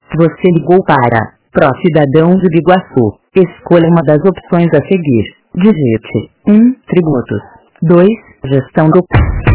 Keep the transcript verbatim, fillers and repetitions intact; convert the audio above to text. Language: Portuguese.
Você ligou para Pró-Cidadão de Biguaçu. Escolha uma das opções a seguir. Digite um. Tributos. dois. Gestão do